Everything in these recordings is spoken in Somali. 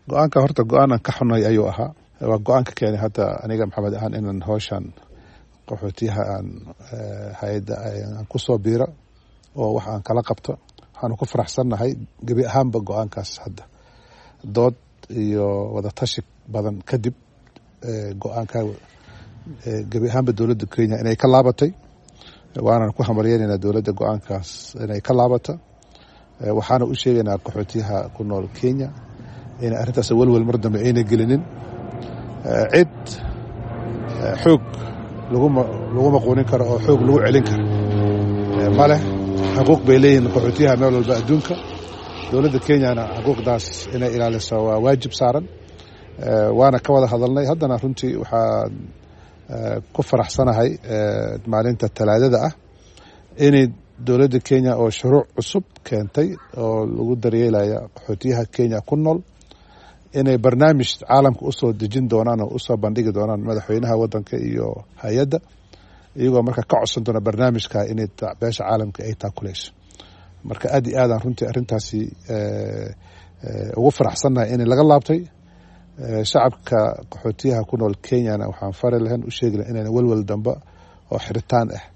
go-aanka horta go-aanan ka xunay ayuu ahaa. waa go-aanka keenay hadda aniga maxamed ahaan inaan howshan qaxootiyaha aan hay-adda aan ku soo biiro oo wax aan kala qabto. waxaanu ku faraxsannahay gebi ahaanba go-aankaas hadda dood iyo wadatashi badan kadib go-aanka gebi ahaanba dowladda Kenya inay ka laabatay. waana ku hamaryeynaa dowladda go-aankaas inay ka laabata. waxaana u sheegaynaa qaxootiyaha ku nool Kenya in arrintaas walwal mar dambe ayna gelinin. cid xoog lagu maquunin karo oo xoog lagu celin karo male. xuquuq bay leeyihiin qaxootiyaha meel walba adduunka. dowladda Kenyana xuquuqdaas inay ilaaliso waa waajib saaran. waana ka wada hadalnay. haddana runtii waxaan ku faraxsanahay maalinta Talaadada ah inay dowladda Kenya oo shuruuc cusub keentay oo lagu daryeelaya qaxootiyaha Kenya ku nool inay barnaamij caalamka u soo dejin doonaan oo u soo bandhigi doonaan madaxweynaha waddanka iyo hay-adda, iyagoo marka ka codsan doona barnaamijka inay beesha caalamka ay taakuleyso. marka aad iyo aadaan runtii arrintaasi ugu faraxsannahay in laga laabtay. shacabka qaxootiyaha ku nool Kenyana waxaan fari lahayn u sheegi lahayn inaan walwal dambe oo xiritaan ah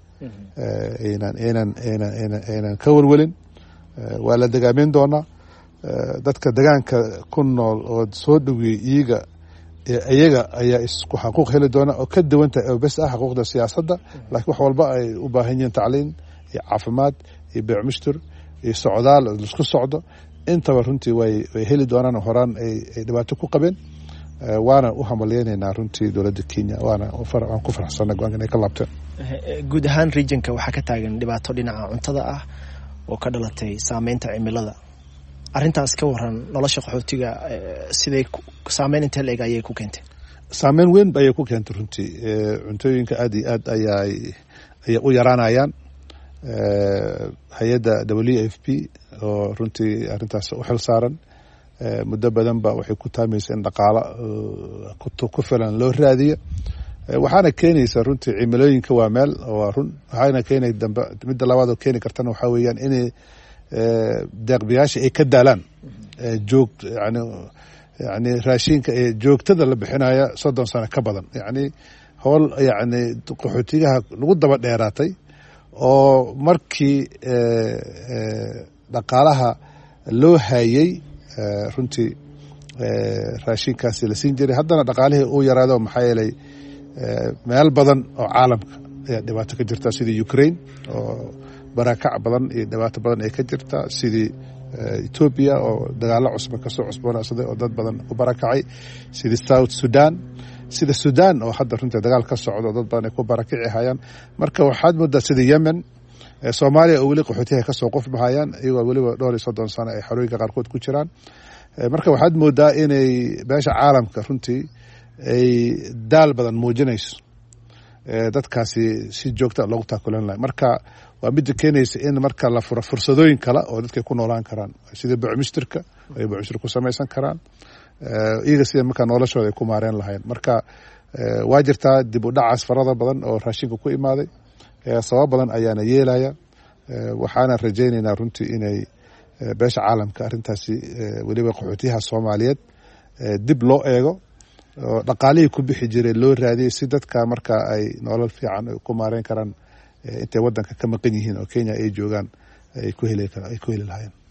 aynan ka walwalin. waa la dagaamin doonaa. dadka degaanka ku nool oo soo dhaweeyay iyaga ayaa isku xuquuq heli doona oo ka duwanta oo bas ah xuquuqda siyaasadda, laakiin wax walba ay u baahan yihiin tacliin iyo caafimaad iyo beec mushtar iyo socdaal isku socdo. intaba runtii way heli doonaan horaan ay dhibaato ku qabeen. waana u hamaleynaynaa runtii dowladda Kenya. waan ku faraxsannahay go-aanka inay ka laabteen. guud ahaan regionka waxaa ka taagan dhibaato dhinaca cuntada ah oo ka dhalatay saameynta cimilada. arrintaas ka waran nolosha qaxootiga siday saameyn intee leeg ayay ku keentay? saameyn weyn ayay ku keentay runtii. cuntooyinka aad iyo aad ayay u yaraanayaan. hay-adda WFP oo runtii arrintaas u xil saaran muddo badan ba waxay ku taamaysa in dhaqaalo ku filan loo raadiyo. waxaana keenaysa runtii cimilooyinka waa meel waa run. waxaana keenay dambe midda labaad oo keeni kartana waxaa weeyaan inay deeqbiyaasha ay ka daalaan yani raashinka ee joogtada la bixinaya 30 sano ka badan. yani howl yani qaxootiyaha lagu daba dheeraatay oo markii dhaqaalaha loo hayay runtii raashinkaasi la siin jiray. haddana dhaqaalihii uu yaraado maxaa yeelay meel badan oo caalamka ayaa dhibaato ka jirta, sidii Ukraine oo barakac badan iyo dhibaato badan ay ka jirta, sidii Ethiopia oo dagaalo cusub ka soo cusboonaaday oo dad badan ku barakacay, sidii South Sudan, sida Sudan oo hadda runtii dagaal ka socdo dad badan ay ku barakici hayaan. marka waxaad moodaa sidii Yemen, Soomaaliya oo weli qaxootiyaha ka soo qofbahayaan iyagoo weliba 30 sano ay xarooyinka qaarkood ku jiraan. marka waxaad moodaa inay beesha caalamka runtii ay daal badan muujinayso dadkaasi si joogta loogu taakulan lahay. marka waa mid keenaysa in marka la furo fursadooyin kale oo dadka ku noolaan karaan, sida beec mushtarka ay beec mushtar ku samaysan karaan, iyaga sida marka noloshooda ay ku maareen lahayn. marka waa jirtaa dib u dhacaas farada badan oo raashinka ku imaaday. sabab badan ayaana yeelaya. waxaana rajaynaynaa runtii inay beesha caalamka arrintaasi weliba qaxootiyaha Soomaaliyeed dib loo eego oo dhaqaalihii ku bixi jiray loo raadiyay si dadka marka ay nolol fiican ku maareen karaan intay waddanka ka maqan yihiin oo Kenya ay joogaan ay ku heli lahaayeen.